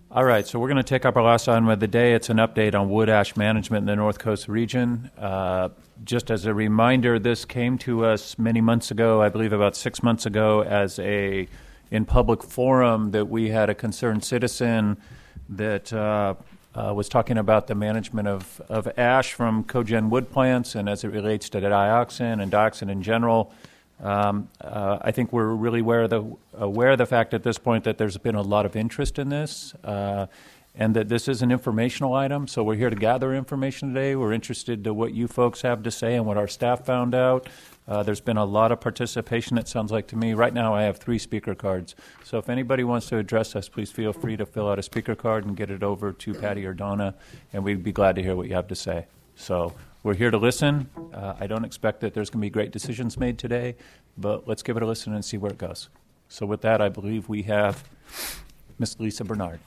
All right, so we're going to take up our last item of the day. It's an update on wood ash management in the North Coast region. Just as a reminder, this came to us many months ago, I believe about 6 months ago, as in public forum that we had a concerned citizen that was talking about the management of ash from cogen wood plants and as it relates to dioxin and dioxin in general. I think we're really aware of the fact at this point that there's been a lot of interest in this and that this is an informational item. So we're here to gather information today. We're interested to what you folks have to say and what our staff found out. There's been a lot of participation, it sounds like to me. Right now I have 3 speaker cards. So if anybody wants to address us, please feel free to fill out a speaker card and get it over to Patty or Donna, and we'd be glad to hear what you have to say. So we're here to listen. I don't expect that there's going to be great decisions made today, but let's give it a listen and see where it goes. So with that, I believe we have Ms. Lisa Bernard.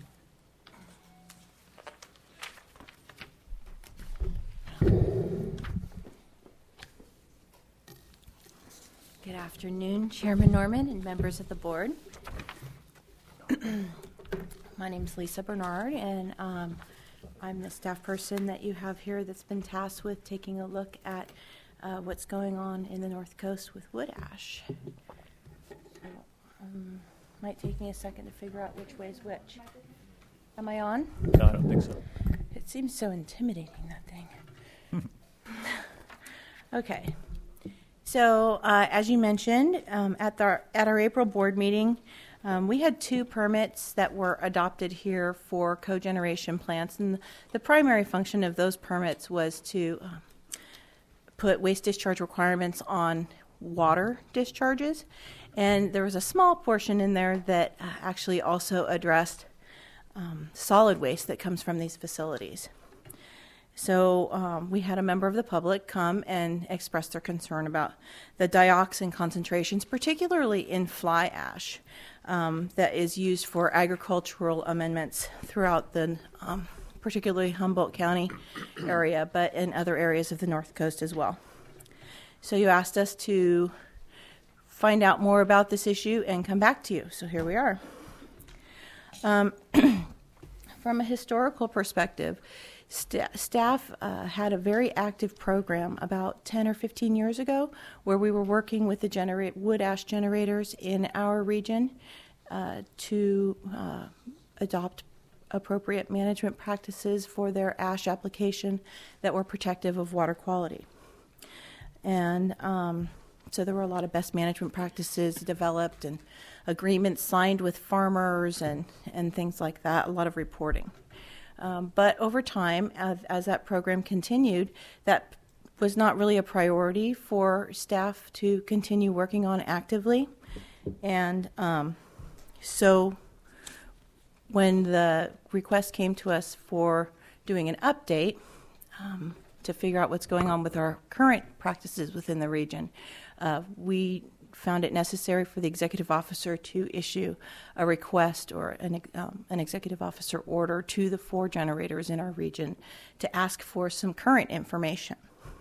Good afternoon, Chairman Norman and members of the board. My name is Lisa Bernard, and I'm the staff person that you have here that's been tasked with taking a look at what's going on in the North Coast with wood ash. Might take me a second to figure out which way is which. Am I on? No, I don't think so. It seems so intimidating, that thing. Okay. So, as you mentioned, at our April board meeting, we had 2 permits that were adopted here for cogeneration plants, and the primary function of those permits was to put waste discharge requirements on water discharges, and there was a small portion in there that actually also addressed solid waste that comes from these facilities. So we had a member of the public come and express their concern about the dioxin concentrations, particularly in fly ash, that is used for agricultural amendments throughout the particularly Humboldt County area, but in other areas of the North Coast as well. So you asked us to find out more about this issue and come back to you. So here we are. From a historical perspective, staff had a very active program about 10 or 15 years ago where we were working with the wood ash generators in our region to adopt appropriate management practices for their ash application that were protective of water quality. And so there were a lot of best management practices developed and agreements signed with farmers and things like that, a lot of reporting. But over time, as that program continued, that was not really a priority for staff to continue working on actively. And so when the request came to us for doing an update to figure out what's going on with our current practices within the region, we found it necessary for the executive officer to issue a request or an executive officer order to the 4 generators in our region to ask for some current information.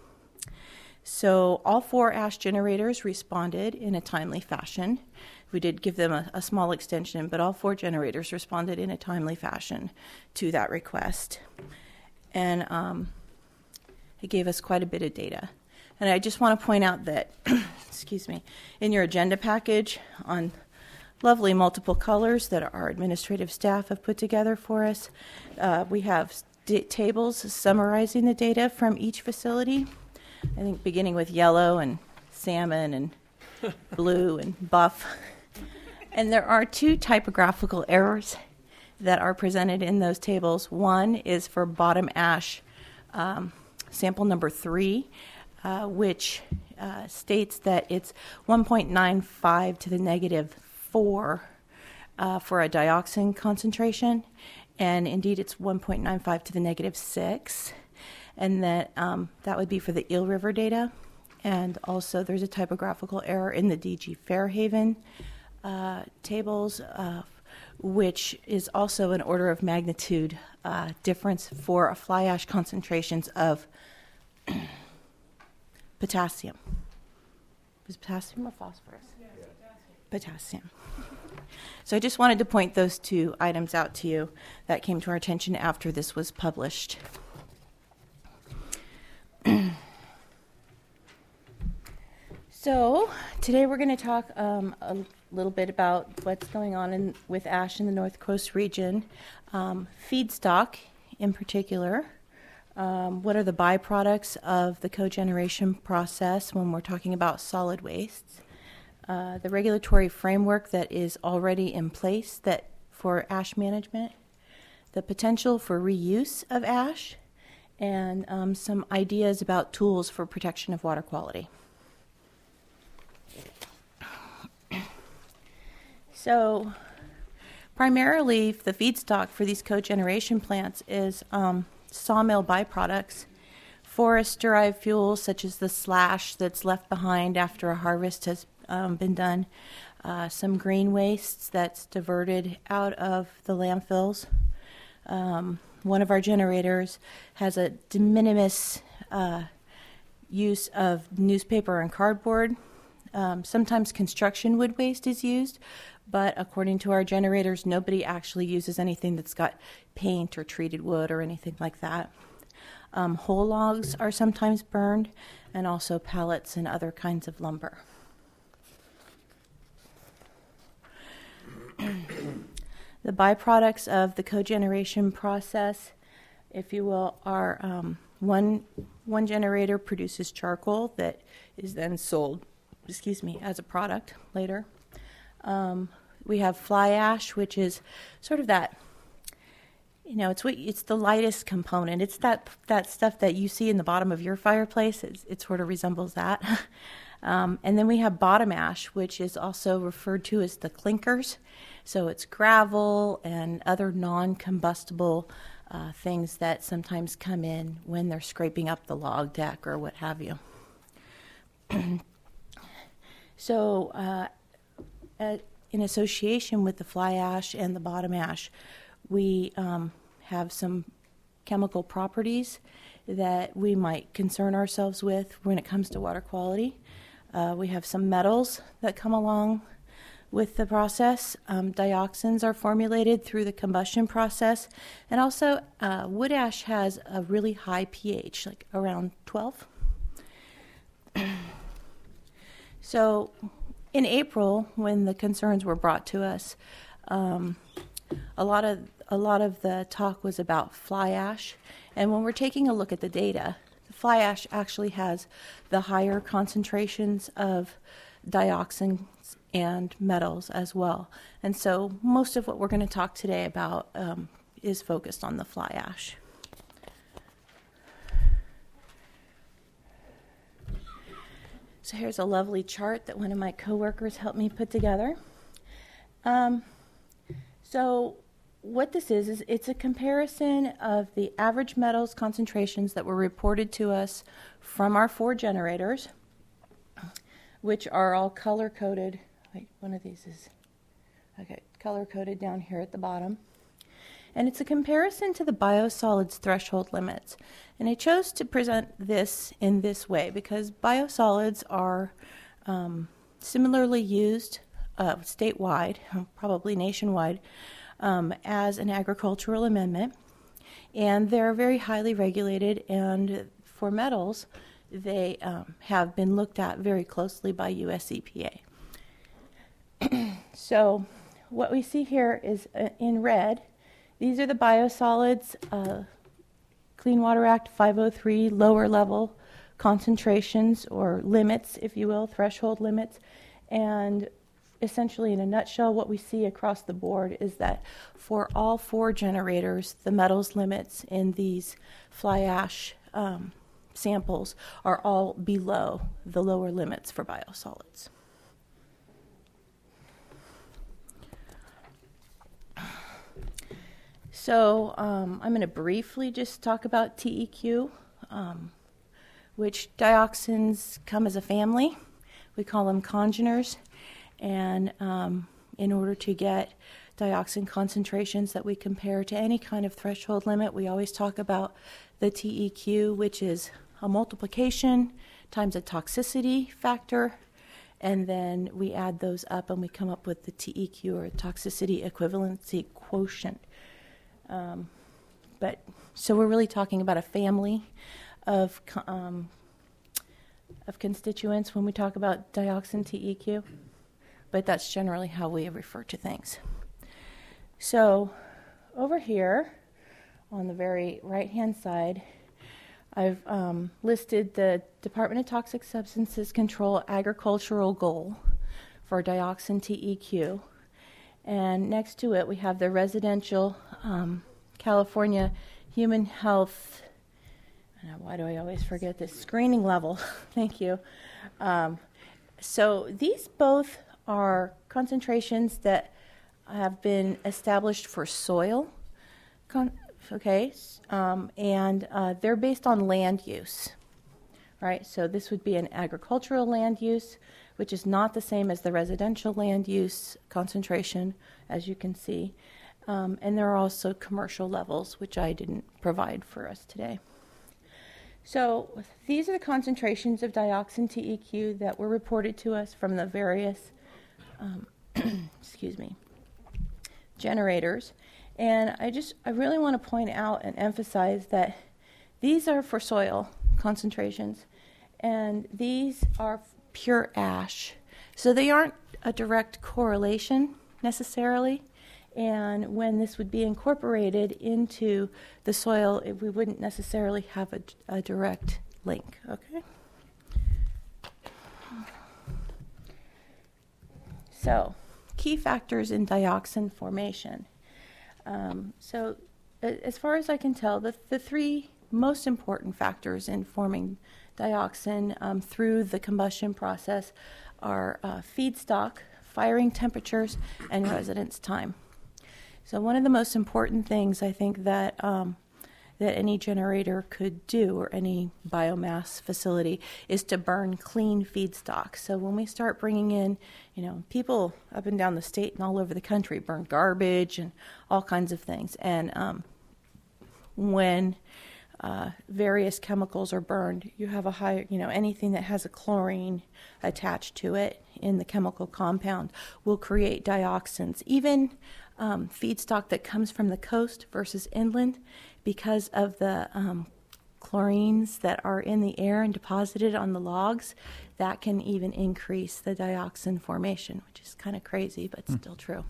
So all 4 ash generators responded in a timely fashion. We did give them a small extension, but all 4 generators responded in a timely fashion to that request. And it gave us quite a bit of data. And I just want to point out that, excuse me, in your agenda package on lovely multiple colors that our administrative staff have put together for us, we have tables summarizing the data from each facility, I think beginning with yellow and salmon and blue and buff. And there are 2 typographical errors that are presented in those tables. One is for bottom ash sample number 3, which states that it's 1.95 to the negative 4 for a dioxin concentration, and indeed it's 1.95 to the negative 6, and that would be for the Eel River data. And also there's a typographical error in the DG Fairhaven tables, which is also an order of magnitude difference for a fly ash concentrations of potassium. Was it potassium or phosphorus? Yeah, potassium. So I just wanted to point those two items out to you that came to our attention after this was published. So today we're going to talk a little bit about what's going on with ash in the North Coast region, feedstock in particular. What are the byproducts of the cogeneration process when we're talking about solid wastes? The regulatory framework that is already in place for ash management, the potential for reuse of ash, and some ideas about tools for protection of water quality. So primarily the feedstock for these cogeneration plants is sawmill byproducts, forest-derived fuels such as the slash that's left behind after a harvest has been done, some green wastes that's diverted out of the landfills. One of our generators has a de minimis use of newspaper and cardboard. Sometimes construction wood waste is used, but according to our generators, nobody actually uses anything that's got paint or treated wood or anything like that. Whole logs are sometimes burned, and also pallets and other kinds of lumber. The byproducts of the cogeneration process, if you will, are one generator produces charcoal that is then sold, as a product later. We have fly ash, which is sort of that, it's the lightest component. It's that stuff that you see in the bottom of your fireplace. It sort of resembles that. And then we have bottom ash, which is also referred to as the clinkers. So it's gravel and other non-combustible things that sometimes come in when they're scraping up the log deck or what have you. So in association with the fly ash and the bottom ash, we have some chemical properties that we might concern ourselves with when it comes to water quality. We have some metals that come along with the process. Dioxins are formulated through the combustion process. And also, wood ash has a really high pH, like around 12. So in April, when the concerns were brought to us, a lot of the talk was about fly ash. And when we're taking a look at the data, the fly ash actually has the higher concentrations of dioxins and metals as well. And so most of what we're going to talk today about is focused on the fly ash. So here's a lovely chart that one of my coworkers helped me put together. So what this is it's a comparison of the average metals concentrations that were reported to us from our 4 generators, which are all color-coded. Wait, one of these is, color-coded down here at the bottom. And it's a comparison to the biosolids threshold limits. And I chose to present this in this way because biosolids are similarly used statewide, probably nationwide, as an agricultural amendment. And they're very highly regulated, and for metals, they have been looked at very closely by US EPA. So what we see here is in red, these are the biosolids, Clean Water Act 503 lower level concentrations or limits, if you will, threshold limits. And essentially, in a nutshell, what we see across the board is that for all 4 generators, the metals limits in these fly ash samples are all below the lower limits for biosolids. So I'm going to briefly just talk about TEQ, which dioxins come as a family. We call them congeners. And in order to get dioxin concentrations that we compare to any kind of threshold limit, we always talk about the TEQ, which is a multiplication times a toxicity factor, and then we add those up and we come up with the TEQ, or toxicity equivalency quotient. So we're really talking about a family of constituents when we talk about dioxin TEQ, but that's generally how we refer to things. So over here on the very right-hand side, I've listed the Department of Toxic Substances Control agricultural goal for dioxin TEQ. And next to it, we have the residential California Human Health, why do I always forget this, screening level. Thank you. So these both are concentrations that have been established for soil, and they're based on land use, right? So this would be an agricultural land use, which is not the same as the residential land use concentration, as you can see. And there are also commercial levels, which I didn't provide for us today. So these are the concentrations of dioxin TEQ that were reported to us from the various generators. And I really want to point out and emphasize that these are for soil concentrations, and these are pure ash. So they aren't a direct correlation necessarily. And when this would be incorporated into the soil, we wouldn't necessarily have a direct link, okay? So, key factors in dioxin formation. So, as far as I can tell, the three most important factors in forming dioxin through the combustion process are feedstock, firing temperatures, and residence time. So one of the most important things I think that that any generator could do, or any biomass facility, is to burn clean feedstock. So when we start bringing in, people up and down the state and all over the country burn garbage and all kinds of things. And when various chemicals are burned, you have a higher, anything that has a chlorine attached to it in the chemical compound will create dioxins. Even feedstock that comes from the coast versus inland, because of the chlorines that are in the air and deposited on the logs, that can even increase the dioxin formation, which is kind of crazy, but still true.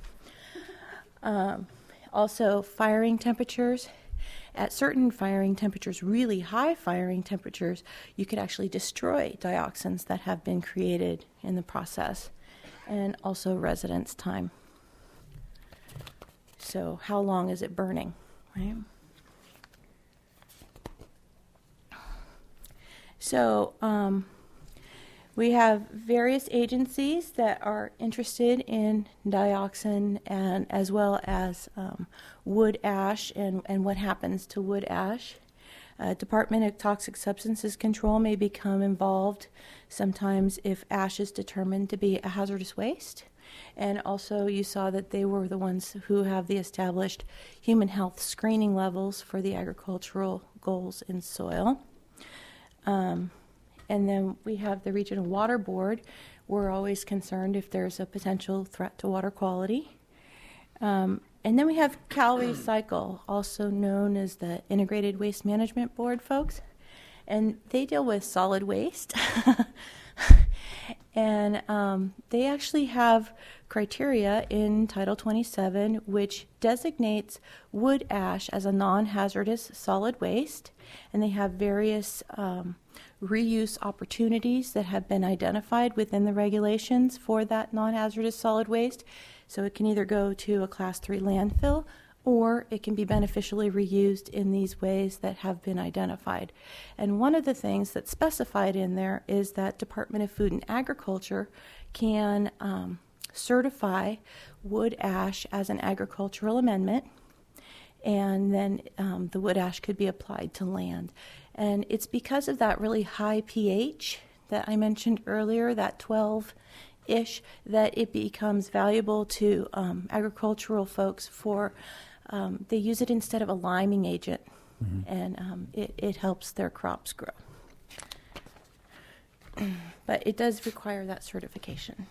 Also, firing temperatures. At certain firing temperatures, really high firing temperatures, you could actually destroy dioxins that have been created in the process. And also residence time. So how long is it burning, right? So we have various agencies that are interested in dioxin, and as well as wood ash and what happens to wood ash. Department of Toxic Substances Control may become involved sometimes if ash is determined to be a hazardous waste. And also you saw that they were the ones who have the established human health screening levels for the agricultural goals in soil. And then we have the Regional Water Board. We're always concerned if there's a potential threat to water quality. And then we have Cal Recycle, also known as the Integrated Waste Management Board folks. And they deal with solid waste. And they actually have criteria in Title 27 which designates wood ash as a non-hazardous solid waste. And they have various reuse opportunities that have been identified within the regulations for that non-hazardous solid waste. So it can either go to a Class 3 landfill, or it can be beneficially reused in these ways that have been identified. And one of the things that's specified in there is that Department of Food and Agriculture can certify wood ash as an agricultural amendment, and then the wood ash could be applied to land. And it's because of that really high pH that I mentioned earlier, that 12-ish, that it becomes valuable to agricultural folks for they use it instead of a liming agent, and it helps their crops grow. but it does require that certification.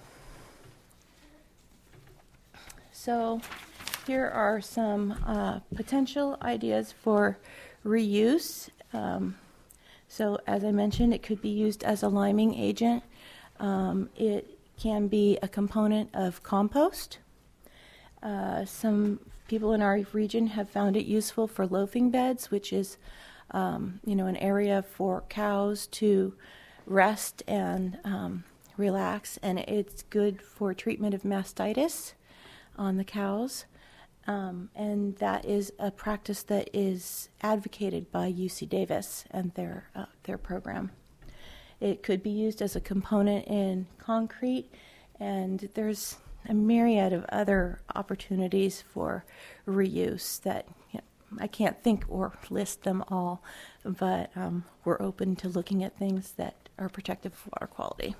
So here are some potential ideas for reuse. So as I mentioned, it could be used as a liming agent. It can be a component of compost. Some people in our region have found it useful for loafing beds, which is an area for cows to rest and relax, and it's good for treatment of mastitis on the cows. And that is a practice that is advocated by UC Davis and their program. It could be used as a component in concrete, and there's a myriad of other opportunities for reuse that I can't think or list them all, but we're open to looking at things that are protective of water quality.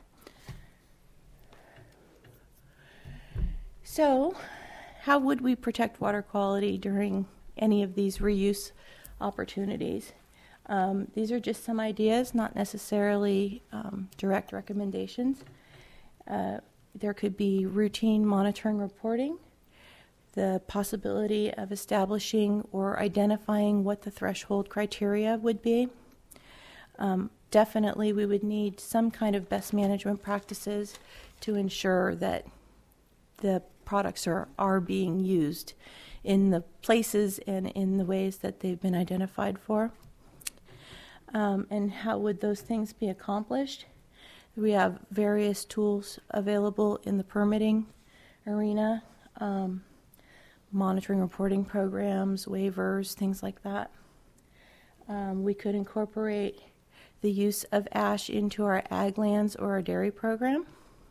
So, how would we protect water quality during any of these reuse opportunities? These are just some ideas, not necessarily direct recommendations. There could be routine monitoring reporting, the possibility of establishing or identifying what the threshold criteria would be. Definitely we would need some kind of best management practices to ensure that the products are being used in the places and in the ways that they've been identified for. And how would those things be accomplished? We have various tools available in the permitting arena, monitoring, reporting programs, waivers, things like that. We could incorporate the use of ash into our ag lands or our dairy program.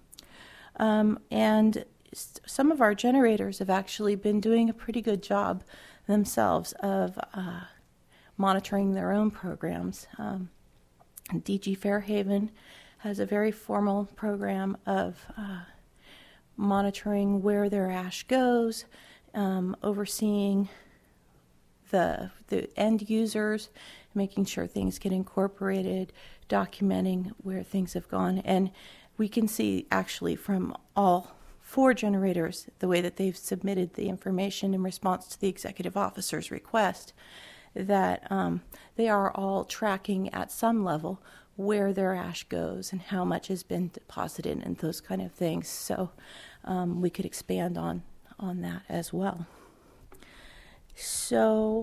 And some of our generators have actually been doing a pretty good job themselves of monitoring their own programs. DG Fairhaven has a very formal program of monitoring where their ash goes, overseeing the end users, making sure things get incorporated, documenting where things have gone. And we can see actually from all 4 generators, the way that they've submitted the information in response to the executive officer's request, that they are all tracking at some level where their ash goes and how much has been deposited and those kind of things. So we could expand on that as well. So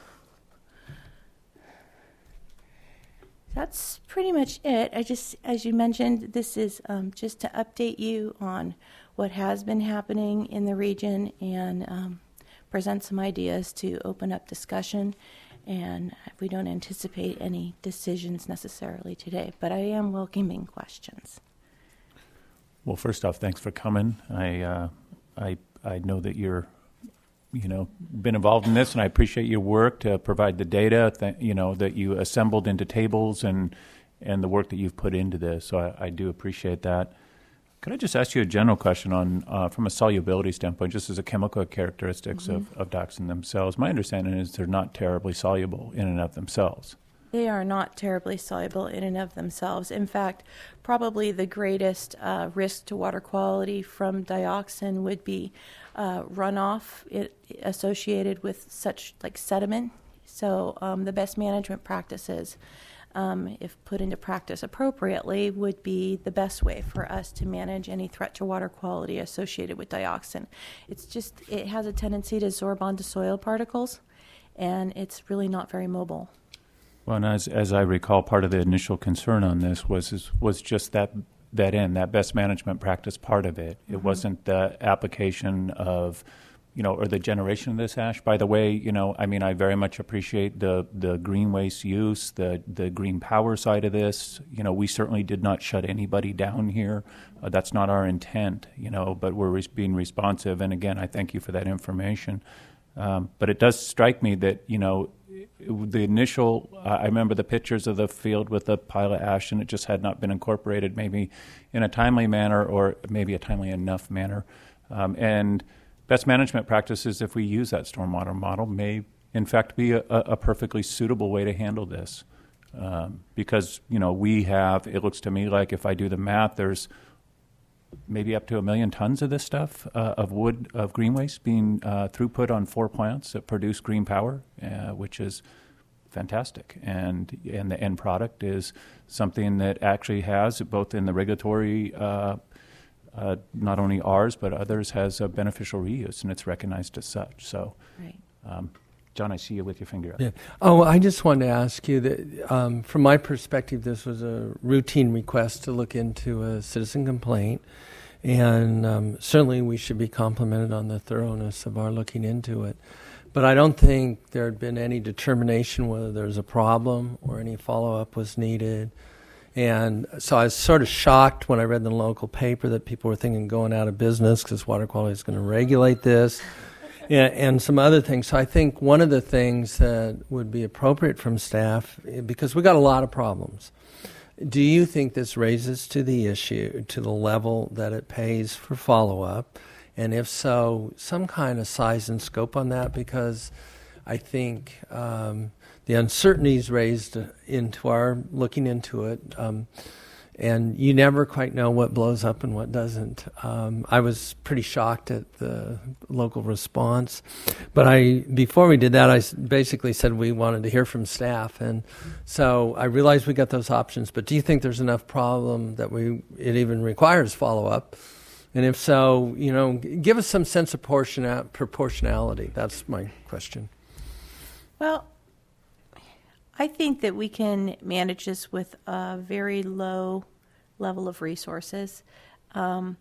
that's pretty much it. As you mentioned, this is just to update you on what has been happening in the region and present some ideas to open up discussion. And we don't anticipate any decisions necessarily today, but I am welcoming questions. Well, first off, thanks for coming. I know that you're, been involved in this, and I appreciate your work to provide the data that you assembled into tables and the work that you've put into this. So I do appreciate that. Could I just ask you a general question on, from a solubility standpoint, just as a chemical characteristics of dioxin themselves? My understanding is they're not terribly soluble in and of themselves. They are not terribly soluble in and of themselves. In fact, probably the greatest risk to water quality from dioxin would be runoff associated with such like sediment. So the best management practices, if put into practice appropriately, would be the best way for us to manage any threat to water quality associated with dioxin. It has a tendency to absorb onto soil particles, and it's really not very mobile. Well, and as I recall, part of the initial concern on this was just that end, that best management practice part of it. It wasn't the application of, or the generation of this ash. By the way, I very much appreciate the green waste use, the green power side of this. We certainly did not shut anybody down here. That's not our intent, but we're being responsive. And again, I thank you for that information. But it does strike me that, the initial, I remember the pictures of the field with the pile of ash, and it just had not been incorporated maybe in a timely manner or maybe a timely enough manner. And best management practices, if we use that stormwater model, may in fact be a perfectly suitable way to handle this. Because, we have, it looks to me like if I do the math, there's maybe up to 1 million tons of this stuff, of wood, of green waste being throughput on 4 plants that produce green power, which is fantastic. And the end product is something that actually has, both in the regulatory, not only ours, but others, has a beneficial reuse, and it's recognized as such. So, Right. John, I see you with your finger up. Yeah. Oh, I just wanted to ask you that from my perspective, this was a routine request to look into a citizen complaint, and certainly we should be complimented on the thoroughness of our looking into it. But I don't think there had been any determination whether there's a problem or any follow-up was needed. And so I was sort of shocked when I read in the local paper that people were thinking going out of business because water quality is going to regulate this. And some other things. So I think one of the things that would be appropriate from staff, because we got a lot of problems, do you think this raises to the issue, to the level that it pays for follow-up? And if so, some kind of size and scope on that? Because I think the uncertainties raised into our looking into it, and you never quite know what blows up and what doesn't. I was pretty shocked at the local response. But before we did that, I basically said we wanted to hear from staff. And so I realized we got those options. But do you think there's enough problem that it even requires follow-up? And if so, give us some sense of proportionality. That's my question. Well, I think that we can manage this with a very low level of resources. One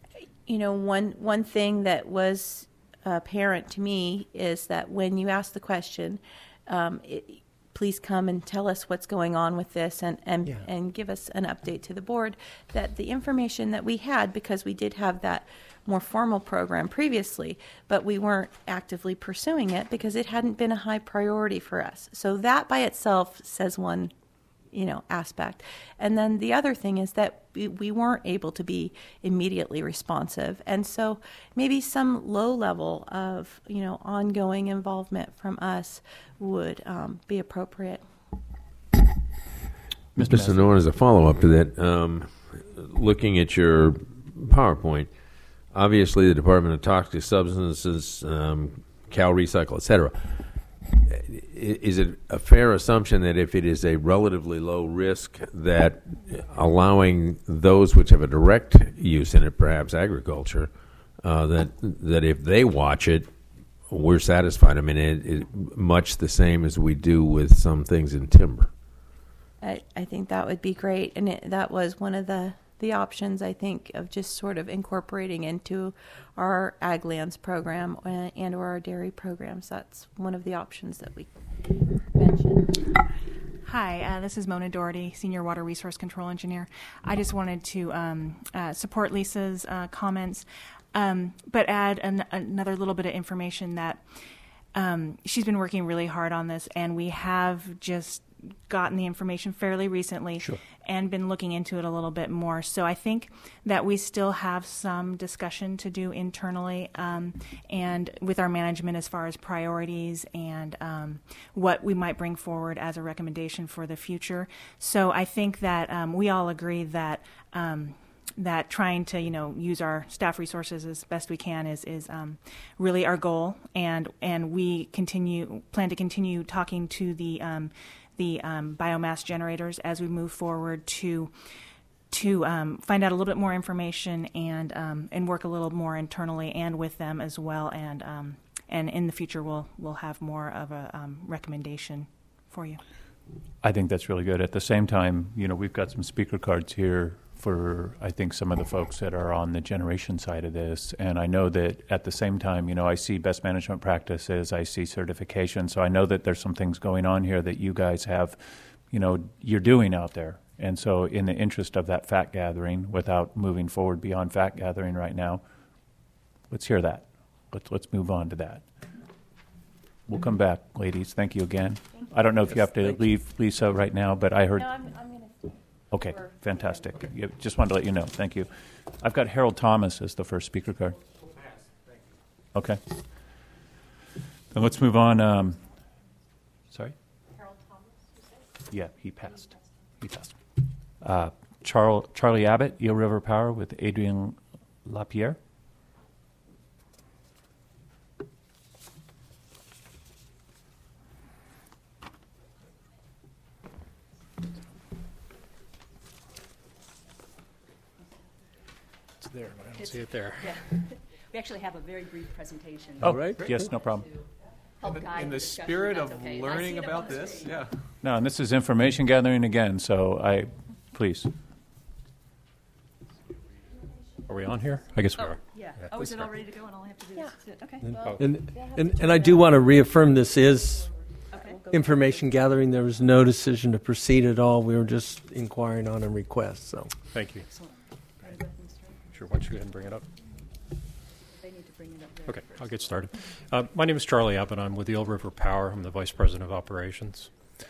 thing that was apparent to me is that when you ask the question, please come and tell us what's going on with this and give us an update to the board, that the information that we had, because we did have that more formal program previously, but we weren't actively pursuing it because it hadn't been a high priority for us. So that by itself says one, aspect. And then the other thing is that we weren't able to be immediately responsive. And so maybe some low level of, ongoing involvement from us would be appropriate. Mr. Norton, as a follow-up to that, looking at your PowerPoint, obviously the Department of Toxic Substances, Cal Recycle, et cetera. Is it a fair assumption that if it is a relatively low risk, that allowing those which have a direct use in it, perhaps agriculture, that if they watch it, we're satisfied? I mean, it much the same as we do with some things in timber. I think that would be great, and that was one of the options, I think, of just sort of incorporating into our Ag Lands program and or our dairy programs. That's one of the options that we mentioned. Hi, this is Mona Doherty, Senior Water Resource Control Engineer. I just wanted to support Lisa's comments, but add another little bit of information that she's been working really hard on this, and we have just gotten the information fairly recently. Sure. And been looking into it a little bit more. So I think that we still have some discussion to do internally and with our management as far as priorities and what we might bring forward as a recommendation for the future. So I think that we all agree that that trying to use our staff resources as best we can is really our goal, and we plan to continue talking to the biomass generators as we move forward to find out a little bit more information and work a little more internally and with them as well, and in the future we'll have more of a recommendation for you. I think that's really good. At the same time, we've got some speaker cards here for, I think, some of the folks that are on the generation side of this. And I know that at the same time, I see best management practices, I see certification. So I know that there's some things going on here that you guys have, you're doing out there. And so in the interest of that fact gathering, without moving forward beyond fact gathering right now, let's hear that. Let's move on to that. We'll come back, ladies. Thank you again. Thank you. I don't know if you have to leave, Lisa, right now, but I heard... No, I'm going to stay. Okay, fantastic. Just wanted to let you know. Thank you. I've got Harold Thomas as the first speaker card. Okay. Then let's move on. Sorry? Harold Thomas, you said? Yeah, he passed. He passed. Charlie Abbott, Eel River Power, with Adrian Lapierre. It's there, but I don't see it there. Yeah. We actually have a very brief presentation. Oh, right. yes, no problem. Help guide In the discussion, spirit if of that's okay. I learning see it up on about the this, screen. yeah. No, and this is information gathering again, so please. Are we on here? I guess we are. Yeah. Oh, is it all ready to go and all I have to do is sit? Okay. And I do want to reaffirm this is Okay. information gathering. There was no decision to proceed at all. We were just inquiring on a request. So Thank you. Excellent. Sure, why don't you go ahead and bring it up? They need to bring it up there. Okay, I'll get started. My name is Charlie Abbott. I'm with Eel River Power. I'm the Vice President of Operations.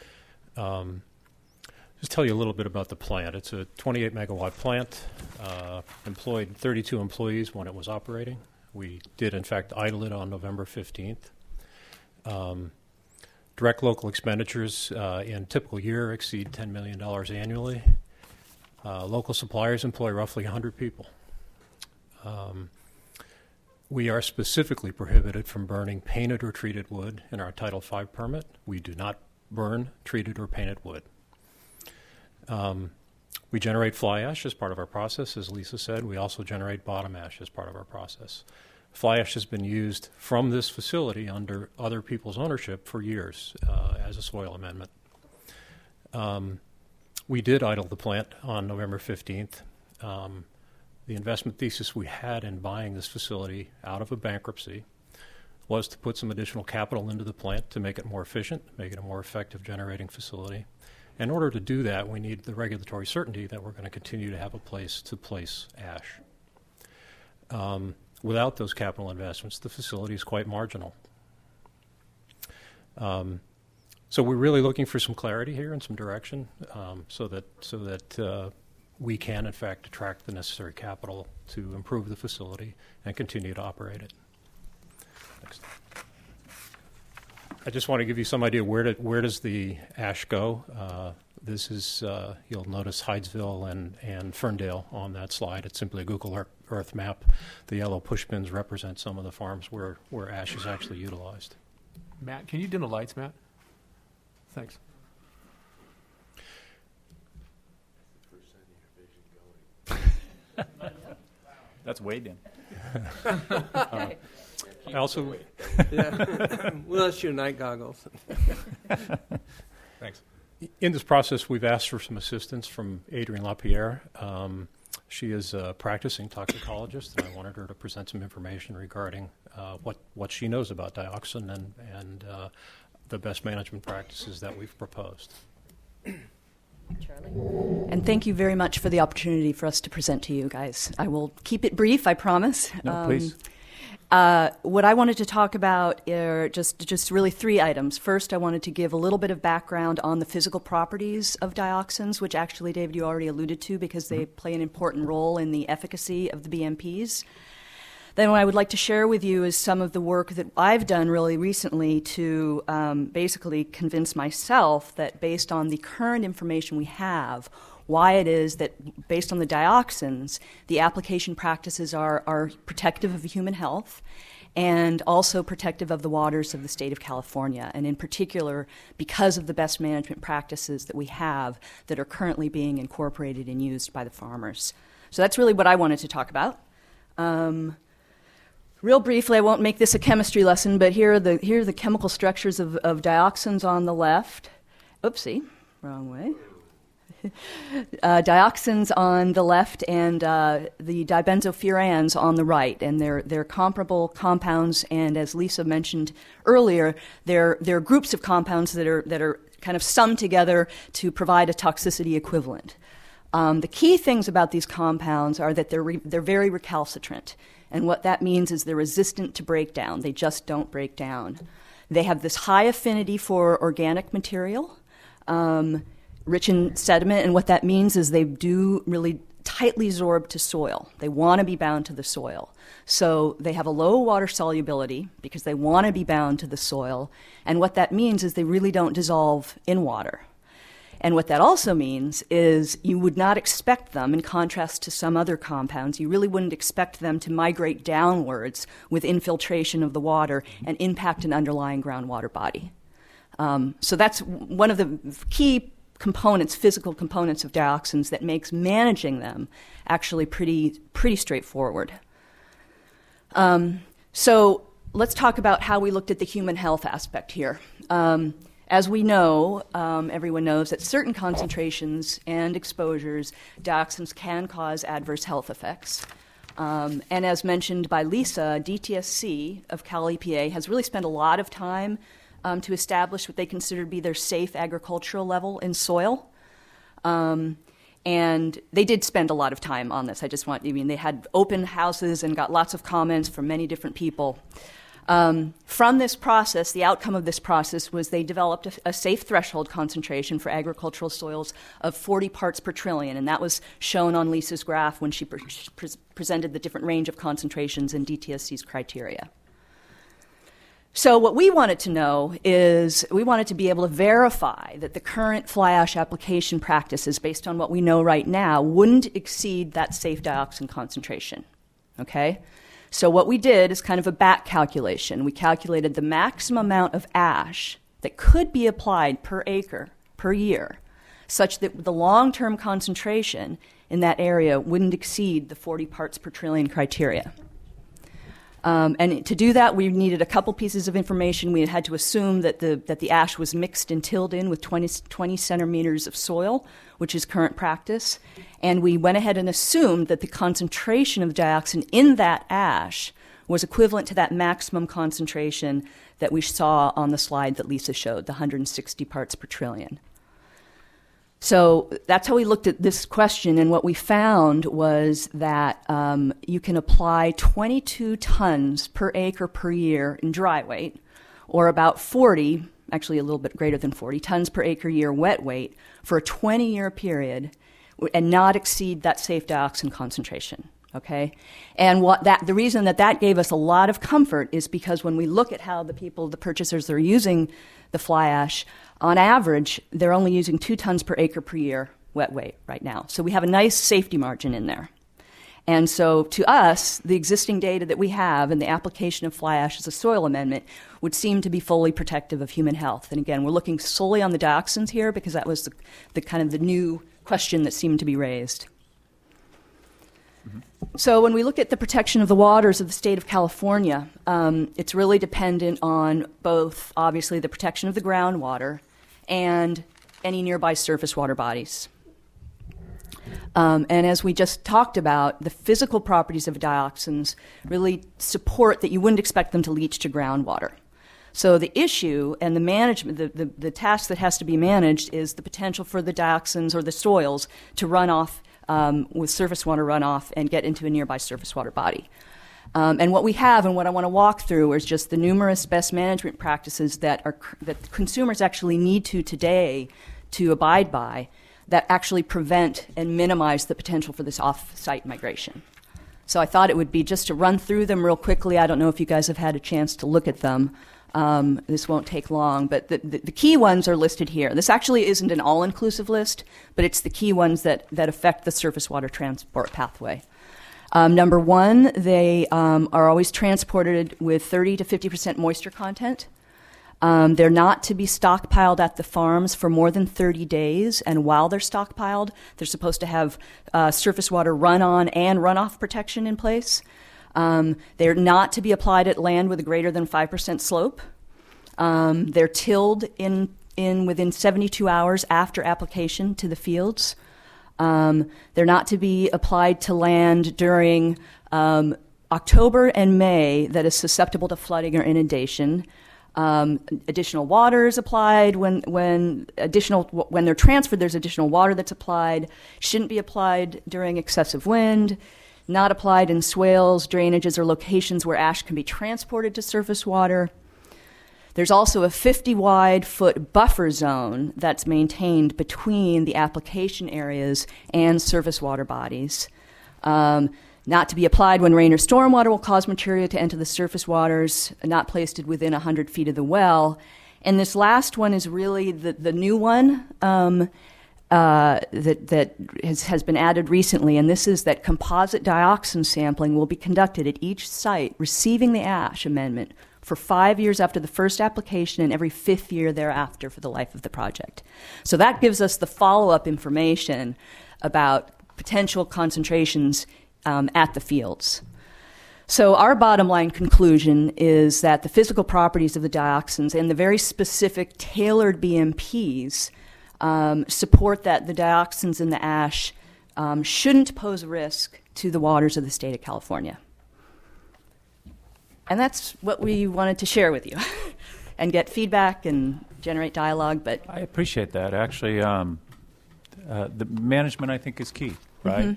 Just tell you a little bit about the plant. It's a 28-megawatt plant, employed 32 employees when it was operating. We did, in fact, idle it on November 15th. Direct local expenditures in a typical year exceed $10 million annually. Local suppliers employ roughly 100 people. We are specifically prohibited from burning painted or treated wood in our Title V permit. We do not burn treated or painted wood. We generate fly ash as part of our process, as Lisa said. We also generate bottom ash as part of our process. Fly ash has been used from this facility under other people's ownership for years as a soil amendment. We did idle the plant on November 15th. The investment thesis we had in buying this facility out of a bankruptcy was to put some additional capital into the plant to make it more efficient, make it a more effective generating facility. In order to do that, we need the regulatory certainty that we're going to continue to have a place to place ash. Without those capital investments, the facility is quite marginal. So we're really looking for some clarity here and some direction so that we can, in fact, attract the necessary capital to improve the facility and continue to operate it. Next. I just want to give you some idea where does the ash go. This is, you'll notice Hydesville and Ferndale on that slide. It's simply a Google Earth map. The yellow push pins represent some of the farms where ash is actually utilized. Matt, can you dim the lights, Matt? Thanks. That's way dim. Okay. I also, yeah. Well, that's your night goggles. thanks. In this process, we've asked for some assistance from Adrian Lapierre. She is a practicing toxicologist, and I wanted her to present some information regarding what she knows about dioxin and the best management practices that we've proposed. Charlie. And thank you very much for the opportunity for us to present to you guys. I will keep it brief, I promise. No, please. What I wanted to talk about are just really three items. First, I wanted to give a little bit of background on the physical properties of dioxins, which actually, David, you already alluded to because they play an important role in the efficacy of the BMPs. Then what I would like to share with you is some of the work that I've done really recently to basically convince myself that based on the current information we have, why it is that based on the dioxins, the application practices are protective of human health and also protective of the waters of the state of California, and in particular because of the best management practices that we have that are currently being incorporated and used by the farmers. So that's really what I wanted to talk about. Real briefly, I won't make this a chemistry lesson, but here are the chemical structures of dioxins on the left. Oopsie, wrong way. Dioxins on the left and the dibenzofurans on the right, and they're comparable compounds. And as Lisa mentioned earlier, they're groups of compounds that are kind of summed together to provide a toxicity equivalent. The key things about these compounds are that they're very recalcitrant, and what that means is they're resistant to breakdown. They just don't break down. They have this high affinity for organic material, rich in sediment, and what that means is they do really tightly absorb to soil. They want to be bound to the soil. So they have a low water solubility because they want to be bound to the soil, and what that means is they really don't dissolve in water. And what that also means is you would not expect them, in contrast to some other compounds, you really wouldn't expect them to migrate downwards with infiltration of the water and impact an underlying groundwater body. So that's one of the key components, physical components of dioxins that makes managing them actually pretty straightforward. So let's talk about how we looked at the human health aspect here. As we know, everyone knows that certain concentrations and exposures, dioxins can cause adverse health effects. And as mentioned by Lisa, DTSC of Cal EPA has really spent a lot of time to establish what they consider to be their safe agricultural level in soil. And they did spend a lot of time on this. They had open houses and got lots of comments from many different people. From this process, the outcome of this process was they developed a safe threshold concentration for agricultural soils of 40 parts per trillion, and that was shown on Lisa's graph when she presented the different range of concentrations in DTSC's criteria. So what we wanted to know is we wanted to be able to verify that the current fly ash application practices, based on what we know right now, wouldn't exceed that safe dioxin concentration, okay? So what we did is kind of a back calculation. We calculated the maximum amount of ash that could be applied per acre per year, such that the long-term concentration in that area wouldn't exceed the 40 parts per trillion criteria. And to do that, we needed a couple pieces of information. We had to assume that the ash was mixed and tilled in with 20 centimeters of soil, which is current practice. And we went ahead and assumed that the concentration of dioxin in that ash was equivalent to that maximum concentration that we saw on the slide that Lisa showed, the 160 parts per trillion. So that's how we looked at this question, and what we found was that you can apply 22 tons per acre per year in dry weight, or about 40, actually a little bit greater than 40, tons per acre year wet weight for a 20-year period and not exceed that safe dioxin concentration. Okay, and the reason that gave us a lot of comfort is because when we look at how the purchasers that are using the fly ash, on average, they're only using 2 tons per acre per year wet weight right now. So we have a nice safety margin in there. And so to us, the existing data that we have and the application of fly ash as a soil amendment would seem to be fully protective of human health. And again, we're looking solely on the dioxins here because that was the kind of the new question that seemed to be raised. So when we look at the protection of the waters of the state of California, it's really dependent on both, obviously, the protection of the groundwater and any nearby surface water bodies. And as we just talked about, the physical properties of dioxins really support that you wouldn't expect them to leach to groundwater. So the issue and the management, the task that has to be managed is the potential for the dioxins or the soils to run off with surface water runoff and get into a nearby surface water body. And what we have and what I want to walk through is just the numerous best management practices that consumers actually need to today to abide by that actually prevent and minimize the potential for this off-site migration. So I thought it would be just to run through them real quickly. I don't know if you guys have had a chance to look at them. This won't take long, but the key ones are listed here. This actually isn't an all-inclusive list, but it's the key ones that affect the surface water transport pathway. Number one, they are always transported with 30 to 50% moisture content. They're not to be stockpiled at the farms for more than 30 days, and while they're stockpiled, they're supposed to have surface water run-on and runoff protection in place. They're not to be applied at land with a greater than 5% slope. They're tilled in within 72 hours after application to the fields. They're not to be applied to land during October and May that is susceptible to flooding or inundation. Additional water is applied when they're transferred. There's additional water that's applied. Shouldn't be applied during excessive wind. Not applied in swales, drainages, or locations where ash can be transported to surface water. There's also a 50-wide-foot buffer zone that's maintained between the application areas and surface water bodies. Not to be applied when rain or stormwater will cause material to enter the surface waters, not placed within 100 feet of the well. And this last one is really the new one. that has been added recently, and this is that composite dioxin sampling will be conducted at each site receiving the ash amendment for 5 years after the first application and every 5th year thereafter for the life of the project. So that gives us the follow-up information about potential concentrations at the fields. So our bottom line conclusion is that the physical properties of the dioxins and the very specific tailored BMPs support that the dioxins in the ash shouldn't pose a risk to the waters of the state of California. And that's what we wanted to share with you and get feedback and generate dialogue. But I appreciate that. Actually, the management, I think, is key, right?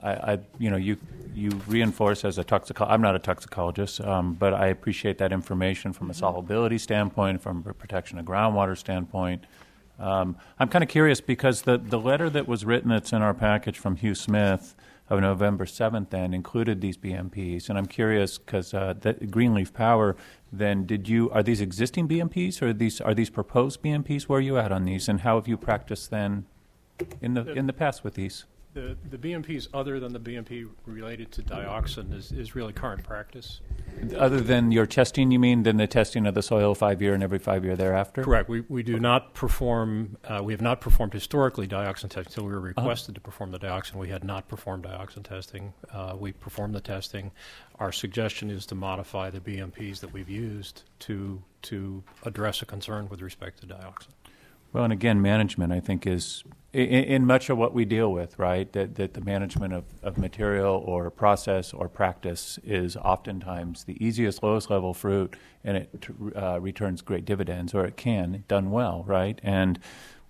You reinforce as a toxicologist. I'm not a toxicologist, but I appreciate that information from a solubility standpoint, from a protection of groundwater standpoint. I'm kind of curious because the letter that was written that's in our package from Hugh Smith of November 7th then included these BMPs, and I'm curious because Greenleaf Power, then are these existing BMPs or are these proposed BMPs? Where are you at on these, and how have you practiced then in the past with these? The BMPs other than the BMP related to dioxin is really current practice. Other than your testing, you mean, than the testing of the soil 5 year and every 5 year thereafter? Correct. We do not perform, we have not performed historically dioxin testing until we were requested to perform the dioxin. We had not performed dioxin testing. We performed the testing. Our suggestion is to modify the BMPs that we've used to address a concern with respect to dioxin. Well, and again, management, I think, is in much of what we deal with, right, that the management of material or process or practice is oftentimes the easiest, lowest level fruit, and it returns great dividends, or it can, done well, right? And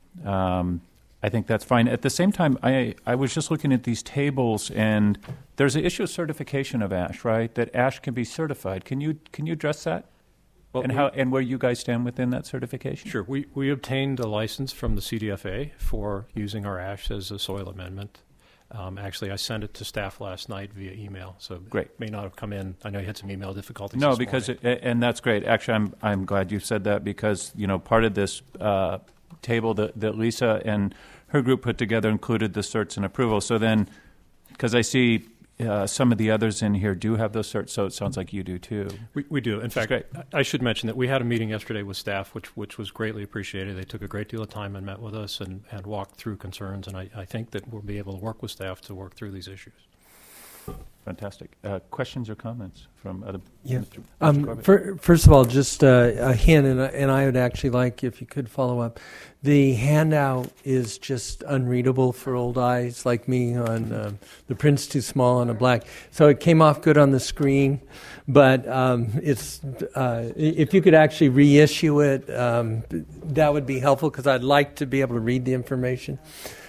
I think that's fine. At the same time, I was just looking at these tables, and there's an issue of certification of ash, right, that ash can be certified. Can you address that? Well, and where you guys stand within that certification? Sure. We obtained a license from the CDFA for using our ash as a soil amendment. Actually, I sent it to staff last night via email, so great. It may not have come in. I know you had some email difficulties. No, because and that's great. Actually, I'm glad you said that because part of this table that Lisa and her group put together included the certs and approval. So then, because I see. Some of the others in here do have those certs, so it sounds like you do too. We do. In fact, I should mention that we had a meeting yesterday with staff, which was greatly appreciated. They took a great deal of time and met with us and walked through concerns, and I think that we'll be able to work with staff to work through these issues. Fantastic. Questions or comments from other? Yeah. Mr. First of all, just a hint, and I would actually like if you could follow up. The handout is just unreadable for old eyes like me on the print's too small on a black. So it came off good on the screen, but it's if you could actually reissue it, that would be helpful because I'd like to be able to read the information.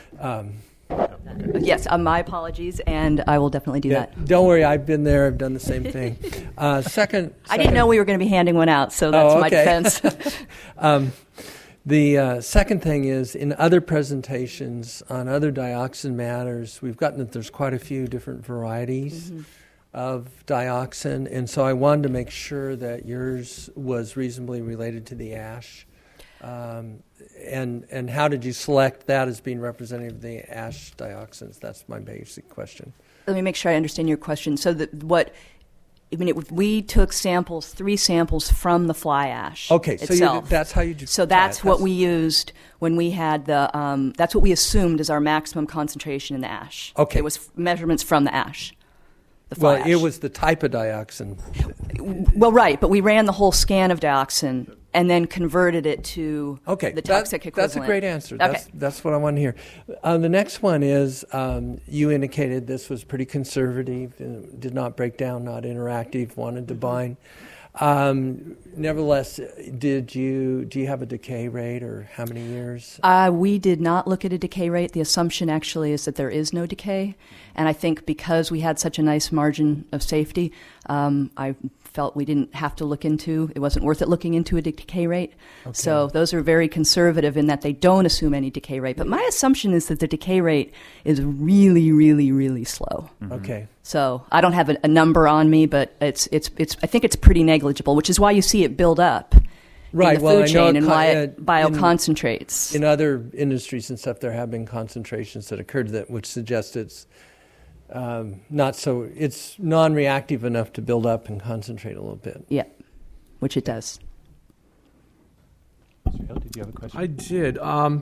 Yes, my apologies, and I will definitely do that. Don't worry, I've been there. I've done the same thing. Second, I didn't know we were going to be handing one out, so that's my defense. The second thing is, in other presentations on other dioxin matters, we've gotten that there's quite a few different varieties of dioxin, and so I wanted to make sure that yours was reasonably related to the ash. And how did you select that as being representative of the ash dioxins? That's my basic question. Let me make sure I understand your question. So we took 3 samples from the fly ash. Okay, itself. So that's how you. So that's what we used when we had the. That's what we assumed as our maximum concentration in the ash. Okay, it was measurements from the ash. The fly ash. It was the type of dioxin. Well, right, but we ran the whole scan of dioxin and then converted it to the toxic equivalent. That's a great answer. Okay. That's what I want to hear. The next one is you indicated this was pretty conservative, did not break down, not interactive, wanted to bind. Nevertheless, do you have a decay rate or how many years? We did not look at a decay rate. The assumption actually is that there is no decay. And I think because we had such a nice margin of safety, I felt we didn't have to look into, it wasn't worth it looking into a decay rate. Okay. So those are very conservative in that they don't assume any decay rate. But my assumption is that the decay rate is really, really, really slow. Mm-hmm. Okay. So I don't have a number on me, but it's I think it's pretty negligible, which is why you see it build up Right, in the well, food I know chain and in- bioconcentrates. In other industries and stuff, there have been concentrations that occurred that which suggest it's not so. It's non-reactive enough to build up and concentrate a little bit. Yeah, which it does. Mr. Hill, did you have a question? I did.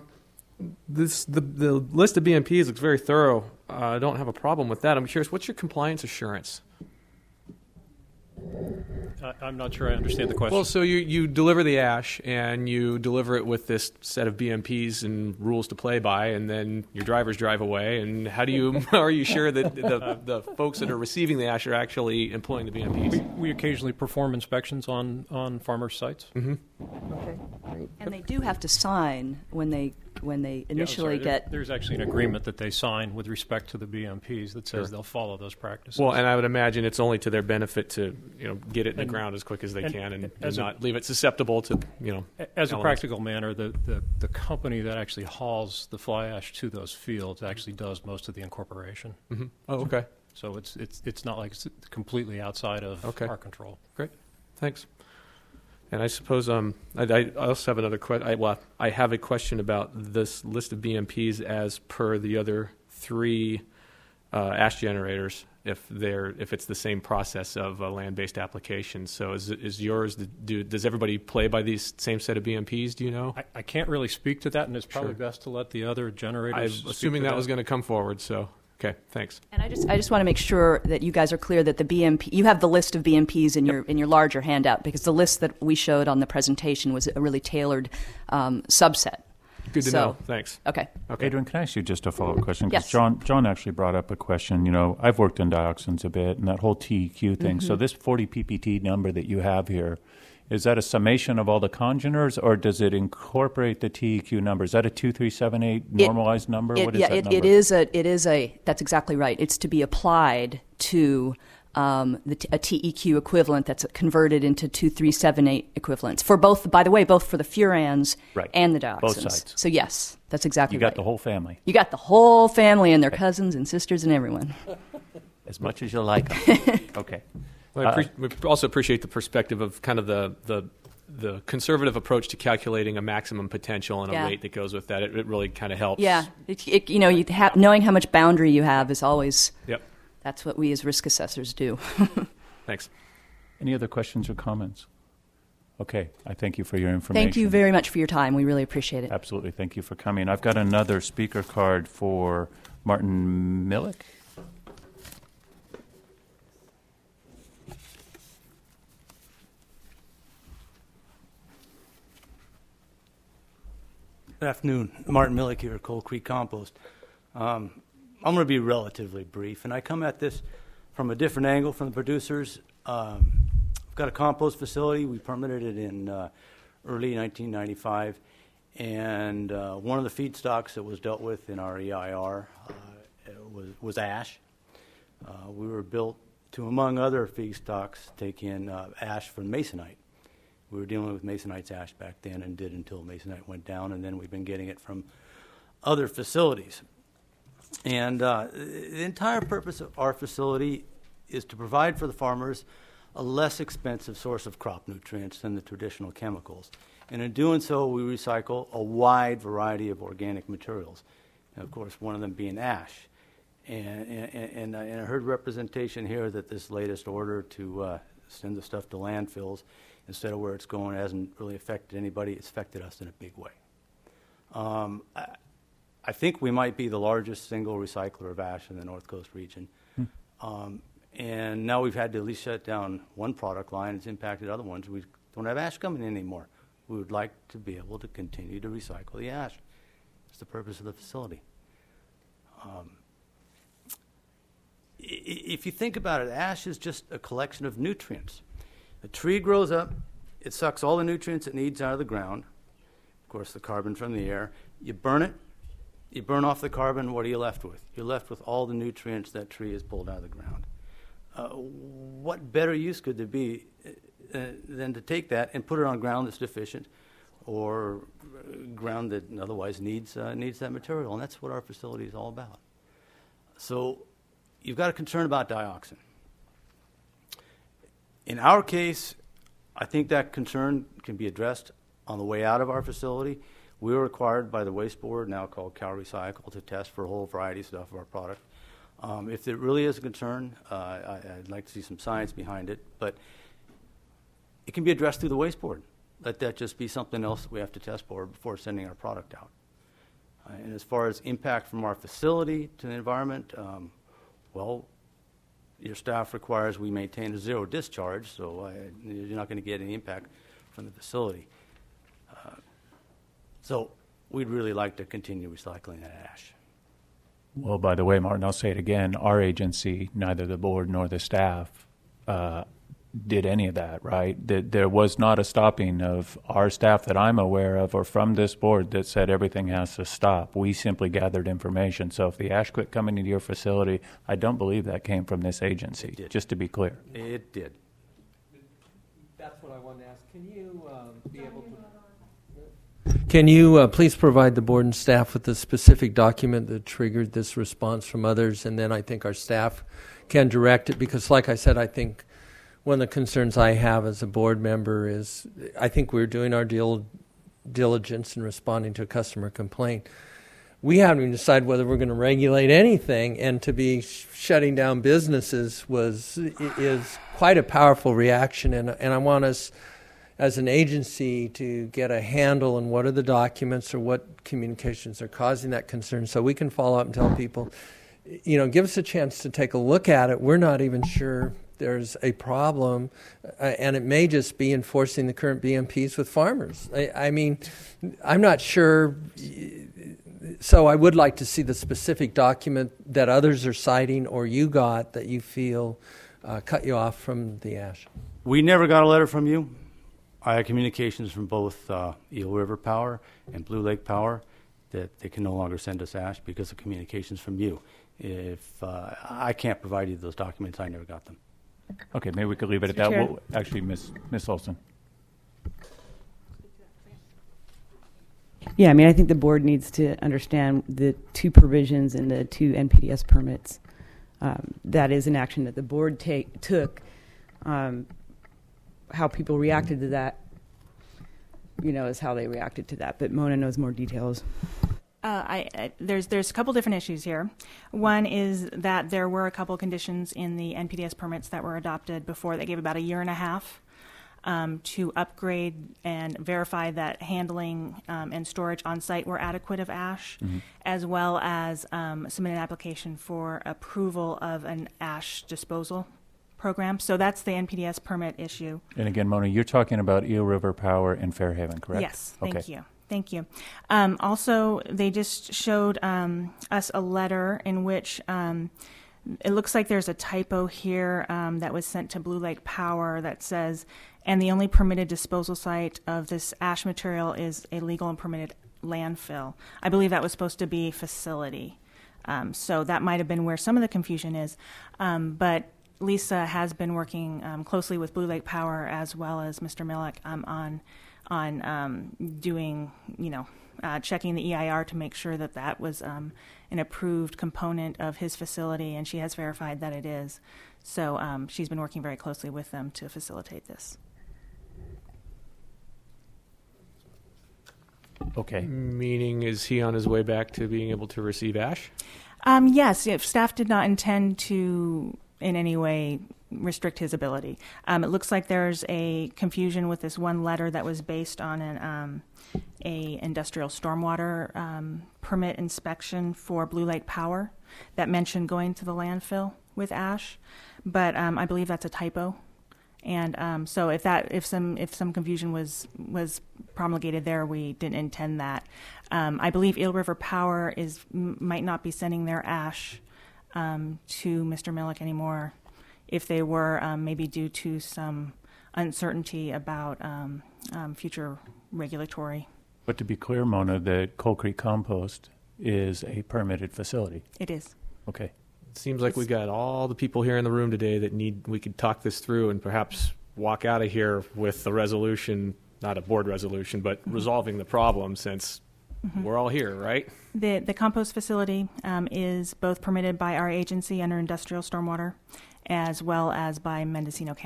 The list of BMPs looks very thorough. I don't have a problem with that. I'm curious, what's your compliance assurance? I'm not sure I understand the question. Well, so you deliver the ash, and you deliver it with this set of BMPs and rules to play by, and then your drivers drive away. And how do you are you sure that the folks that are receiving the ash are actually employing the BMPs? we occasionally perform inspections on farmers' sites. Mm-hmm. Okay, great. And they do have to sign when they initially get. There's actually an agreement that they sign with respect to the BMPs that says they'll follow those practices. Well, and I would imagine it's only to their benefit to get it in the ground as quick as they can, and not leave it susceptible to As a elements. practical matter, the company that actually hauls the fly ash to those fields actually does most of the incorporation. Mm-hmm. Oh, okay, So it's not like it's completely outside of our control. great, thanks. And I suppose I also have another question. I have a question about this list of BMPs as per the other three ash generators. If it's the same process of a land-based application, so is yours? Does everybody play by these same set of BMPs? Do you know? I can't really speak to that, and it's probably best to let the other generators. I'm assuming that was going to come forward. So okay, thanks. And I just want to make sure that you guys are clear that the BMP, you have the list of BMPs in your larger handout, because the list that we showed on the presentation was a really tailored subset. Good to know. Thanks. Okay. Adrian, can I ask you just a follow-up question? Because Yes. John actually brought up a question. I've worked in dioxins a bit, and that whole TEQ thing. So this 40 PPT number that you have here, is that a summation of all the congeners, or does it incorporate the TEQ number? Is that a 2378 normalized number? What is that number? It is a. That's exactly right. It's to be applied to a TEQ equivalent that's converted into 2378 equivalents for both. By the way, both for the furans and the dioxins. Both sides. So yes, that's exactly You right. got the whole family. You got the whole family and their cousins and sisters and everyone. As much as you like them. Okay. Well, we also appreciate the perspective of kind of the conservative approach to calculating a maximum potential and a rate that goes with that. It really kind of helps. Yeah, knowing how much boundary you have is always. Yep. That's what we as risk assessors do. Thanks. Any other questions or comments? Okay. I thank you for your information. Thank you very much for your time. We really appreciate it. Absolutely. Thank you for coming. I've got another speaker card for Martin Millick. Good afternoon. Martin Millick here at Coal Creek Compost. I'm going to be relatively brief, and I come at this from a different angle from the producers. We've got a compost facility. We permitted it in early 1995, and one of the feedstocks that was dealt with in our EIR was ash. We were built to, among other feedstocks, take in ash from masonite. We were dealing with masonite's ash back then and did until masonite went down, and then we've been getting it from other facilities. And the entire purpose of our facility is to provide for the farmers a less expensive source of crop nutrients than the traditional chemicals. And in doing so, we recycle a wide variety of organic materials, and of course, one of them being ash. And I heard representation here that this latest order to send the stuff to landfills instead of where it's going hasn't really affected anybody. It's affected us in a big way. I think we might be the largest single recycler of ash in the North Coast region. And now we've had to at least shut down one product line. It's impacted other ones. We don't have ash coming in anymore. We would like to be able to continue to recycle the ash. It's the purpose of the facility. If you think about it, ash is just a collection of nutrients. A tree grows up, it sucks all the nutrients it needs out of the ground, of course the carbon from the air. You burn it, you burn off the carbon, what are you left with? You're left with all the nutrients that tree has pulled out of the ground. What better use could there be than to take that and put it on ground that's deficient or ground that otherwise needs that material? And that's what our facility is all about. So you've got a concern about dioxin. In our case, I think that concern can be addressed On the way out of our facility, we were required by the Waste Board, now called Cal Recycle, to test for a whole variety of stuff of our product. If there really is a concern, I'd like to see some science behind it, but it can be addressed through the Waste Board. Let that just be something else that we have to test for before sending our product out. And as far as impact from our facility to the environment, well, your staff requires we maintain a zero discharge, so you're not going to get any impact from the facility. So we'd really like to continue recycling that ash. Well, by the way, Martin, I'll say it again. Our agency, neither the board nor the staff, did any of that, right? There was not a stopping of our staff that I'm aware of or from this board that said everything has to stop. We simply gathered information. So if the ash quit coming into your facility, I don't believe that came from this agency, just to be clear. It did. That's what I wanted to ask. Can you be able to... Can you please provide the board and staff with the specific document that triggered this response from others, and then I think our staff can direct it, because like I said, I think one of the concerns I have as a board member is I think we're doing our diligence in responding to a customer complaint. We haven't even decided whether we're going to regulate anything, and to be shutting down businesses is quite a powerful reaction, and I want us as an agency to get a handle on what are the documents or what communications are causing that concern, so we can follow up and tell people, give us a chance to take a look at it. We're not even sure there's a problem, and it may just be enforcing the current BMPs with farmers. I mean, I'm not sure. So I would like to see the specific document that others are citing or you got that you feel cut you off from the ash. We never got a letter from you. I had communications from both Eel River Power and Blue Lake Power that they can no longer send us ash because of communications from you. If I can't provide you those documents, I never got them. Okay, maybe we could leave it at that. Well, actually, Ms. Olson. Yeah, I mean, I think the board needs to understand the two provisions in the two NPDES permits. That is an action that the board took. How people reacted to that, is how they reacted to that. But Mona knows more details. There's a couple different issues here. One is that there were a couple conditions in the NPDES permits that were adopted before that gave about a year and a half to upgrade and verify that handling and storage on site were adequate of ash, as well as submit an application for approval of an ash disposal program. So that's the NPDES permit issue. And again, Mona, you're talking about Eel River Power in Fairhaven, correct? Yes, thank you. Thank you. Also, they just showed us a letter in which it looks like there's a typo here that was sent to Blue Lake Power that says, and the only permitted disposal site of this ash material is a legal and permitted landfill. I believe that was supposed to be facility. So that might have been where some of the confusion is. But Lisa has been working closely with Blue Lake Power as well as Mr. Millick on doing, checking the EIR to make sure that that was an approved component of his facility, and she has verified that it is. So she's been working very closely with them to facilitate this. Okay. Meaning, is he on his way back to being able to receive ash? Yes, if staff did not intend to in any way restrict his ability. It looks like there's a confusion with this one letter that was based on a industrial stormwater permit inspection for Blue Lake Power that mentioned going to the landfill with ash, but I believe that's a typo. And so if some confusion was promulgated there, we didn't intend that. I believe Eel River Power might not be sending their ash to Mr. Millick anymore. If they were, maybe due to some uncertainty about future regulatory. But to be clear, Mona, the Coal Creek Compost is a permitted facility. It is. Okay. It seems like we got all the people here in the room today that we could talk this through and perhaps walk out of here with a resolution, not a board resolution, but resolving the problem since we're all here, right? The compost facility is both permitted by our agency under industrial stormwater as well as by Mendocino County.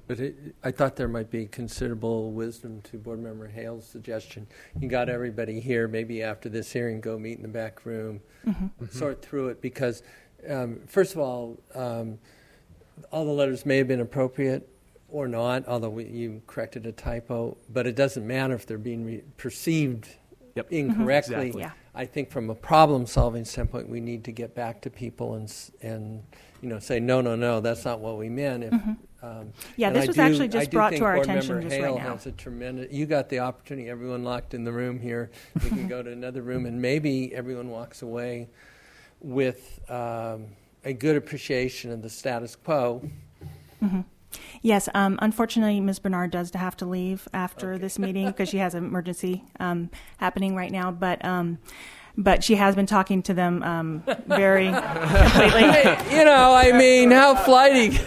But I thought there might be considerable wisdom to Board Member Hale's suggestion. You got everybody here, maybe after this hearing, go meet in the back room, sort through it, because first of all the letters may have been appropriate or not, although you corrected a typo, but it doesn't matter if they're being perceived incorrectly. Exactly. Yeah. I think from a problem-solving standpoint, we need to get back to people and say, no, that's not what we meant. If, Yeah, and this I was do- actually I just do brought think to our Board attention Member just Hale right now. has a tremendous. You got the opportunity. Everyone locked in the room here. You can go to another room, and maybe everyone walks away with a good appreciation of the status quo. Yes, unfortunately, Ms. Bernard does have to leave after this meeting because she has an emergency happening right now. But she has been talking to them very completely. Hey, how flighty.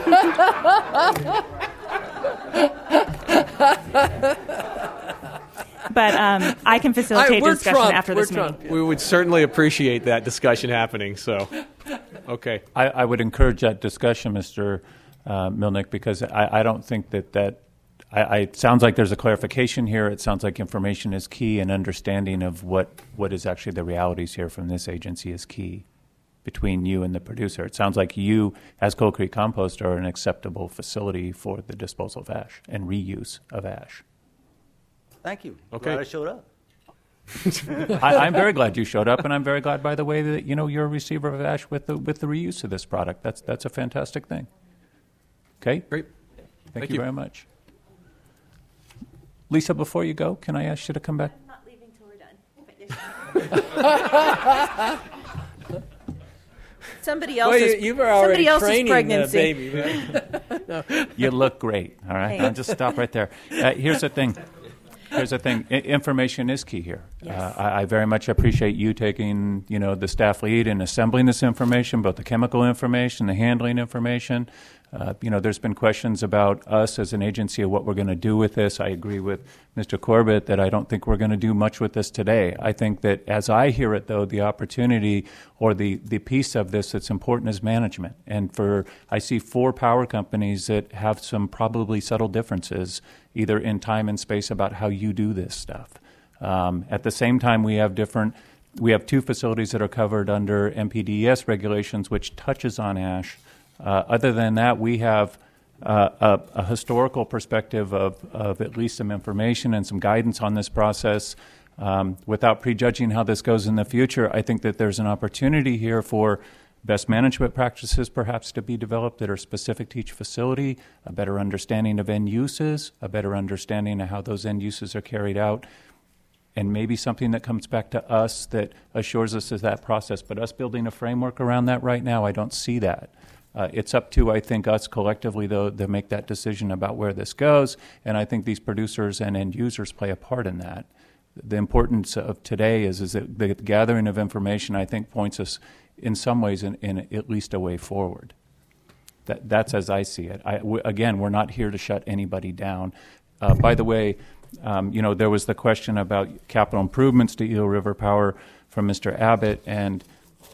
But I can facilitate we're discussion Trump. after We're this meeting. Trump. We would certainly appreciate that discussion happening. So, okay. I would encourage that discussion, Mr. Milnick, because I don't think that it sounds like there's a clarification here. It sounds like information is key, and understanding of what is actually the realities here from this agency is key between you and the producer. It sounds like you, as Coal Creek Compost, are an acceptable facility for the disposal of ash and reuse of ash. Thank you. Okay. Glad I showed up. I'm very glad you showed up, and I'm very glad, by the way, that you're a receiver of ash with the reuse of this product. That's a fantastic thing. Okay, Great. Thank you very much. Lisa, before you go, can I ask you to come back? I'm not leaving till we're done. Somebody else's, you were already somebody else's training pregnancy. the baby. Right? You look great. All right, Thanks. I'll just stop right there. Here's the thing. Information is key here. Yes. I very much appreciate you taking, the staff lead in assembling this information, both the chemical information, the handling information. There's been questions about us as an agency of what we're going to do with this. I agree with Mr. Corbett that I don't think we're going to do much with this today. I think that as I hear it, though, the opportunity or the piece of this that's important is management. And I see 4 power companies that have some probably subtle differences, either in time and space, about how you do this stuff. At the same time, we have 2 facilities that are covered under MPDES regulations, which touches on ash. Other than that, we have a historical perspective of at least some information and some guidance on this process. Without prejudging how this goes in the future, I think that there's an opportunity here for best management practices perhaps to be developed that are specific to each facility, a better understanding of end uses, a better understanding of how those end uses are carried out, and maybe something that comes back to us that assures us of that process. But us building a framework around that right now, I don't see that. It's up to, I think, us collectively, though, to make that decision about where this goes, and I think these producers and end users play a part in that. The importance of today is that the gathering of information, I think, points us in some ways in at least a way forward. That's as I see it. Again, we're not here to shut anybody down. By the way, there was the question about capital improvements to Eel River Power from Mr. Abbott, and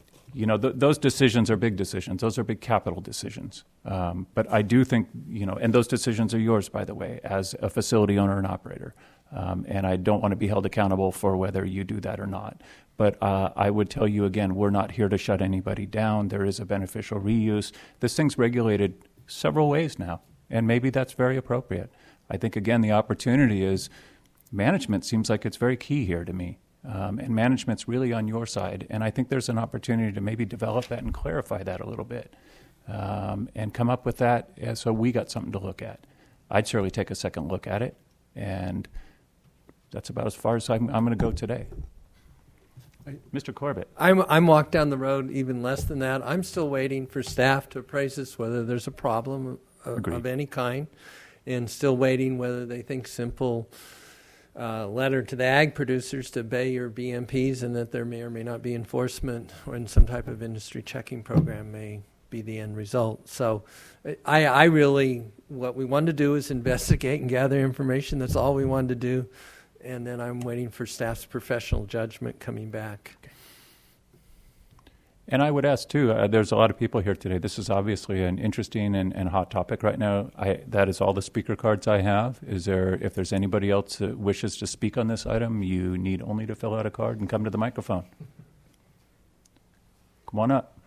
those decisions are big decisions. Those are big capital decisions. But I do think, and those decisions are yours, by the way, as a facility owner and operator. And I don't want to be held accountable for whether you do that or not. But I would tell you again, we're not here to shut anybody down. There is a beneficial reuse. This thing's regulated several ways now, and maybe that's very appropriate. I think, again, the opportunity is management seems like it's very key here to me. And management's really on your side. And I think there's an opportunity to maybe develop that and clarify that a little bit and come up with that so we got something to look at. I'd certainly take a second look at it, and that's about as far as I'm going to go today. Mr. Corbett. I'm walked down the road even less than that. I'm still waiting for staff to appraise this, whether there's a problem of any kind, and still waiting whether they think simple letter to the ag producers to obey your BMPs, and that there may or may not be enforcement or in some type of industry checking program may be the end result. So I really, what we wanted to do is investigate and gather information. That's all we wanted to do. And then I'm waiting for staff's professional judgment coming back. And I would ask, too, there's a lot of people here today. This is obviously an interesting and hot topic right now. That is all the speaker cards I have. If there's anybody else that wishes to speak on this item, you need only to fill out a card and come to the microphone. Come on up.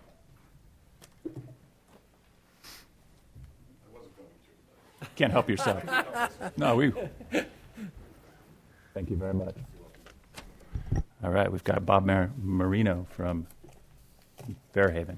Can't help yourself. No, Thank you very much. All right, we've got Bob Marino from Fairhaven.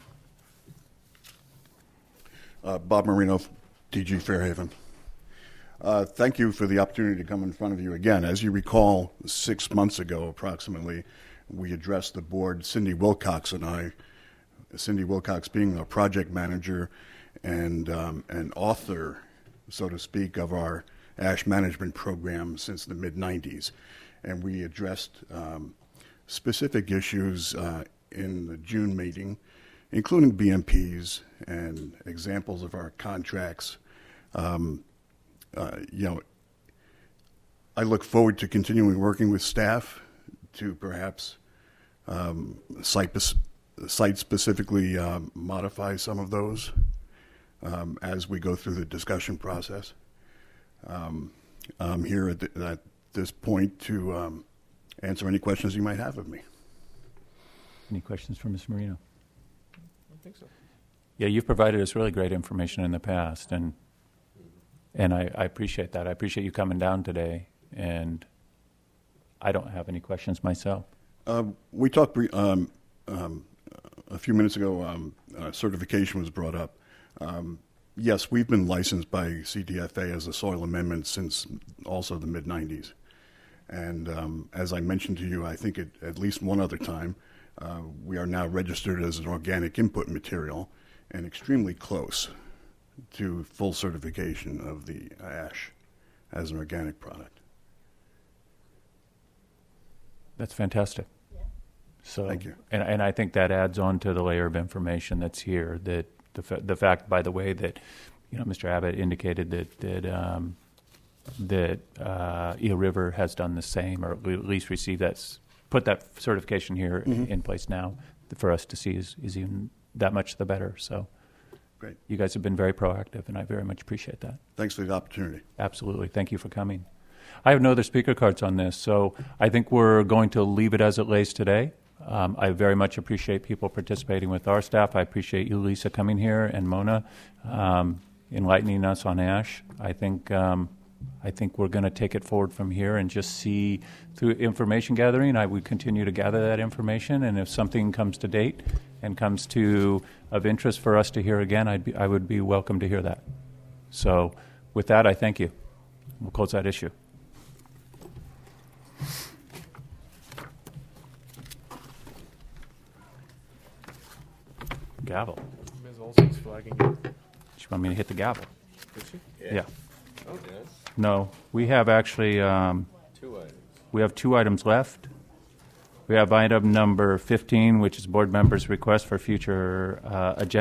Bob Marino, DG Fairhaven. Thank you for the opportunity to come in front of you again. As you recall, 6 months ago approximately, we addressed the board, Cindy Wilcox and I, Cindy Wilcox being our project manager and author, so to speak, of our ash management program since the mid-90s. And we addressed specific issues in the June meeting, including BMPs and examples of our contracts. I look forward to continuing working with staff to perhaps site-specifically modify some of those as we go through the discussion process. I'm here at this point to answer any questions you might have of me. Any questions for Ms. Marino? I don't think so. Yeah, you've provided us really great information in the past, and I appreciate that. I appreciate you coming down today, and I don't have any questions myself. We talked a few minutes ago, certification was brought up. Yes, we've been licensed by CDFA as a soil amendment since also the mid-90s. And as I mentioned to you, I think at least one other time, we are now registered as an organic input material and extremely close to full certification of the ash as an organic product. That's fantastic. Yeah. So, thank you. And I think that adds on to the layer of information that's here. That the fact, by the way, that Mr. Abbott indicated that Eel River has done the same, or at least received put that certification here in place now for us to see is even that much the better. So, great. You guys have been very proactive, and I very much appreciate that. Thanks for the opportunity. Absolutely. Thank you for coming. I have no other speaker cards on this, so I think we're going to leave it as it lays today. I very much appreciate people participating with our staff. I appreciate you, Lisa, coming here, and Mona, enlightening us on ash. I think we're going to take it forward from here and just see through information gathering. I would continue to gather that information, and if something comes to date and comes to of interest for us to hear again, I would be welcome to hear that. So with that, I thank you. We'll close that issue. Gavel. Ms. Olson's flagging you. You want me to hit the gavel? Did she? Yeah. Oh, yes. No, we have actually 2 items. we have 2 items left. We have item number 15, which is board members' request for future agenda.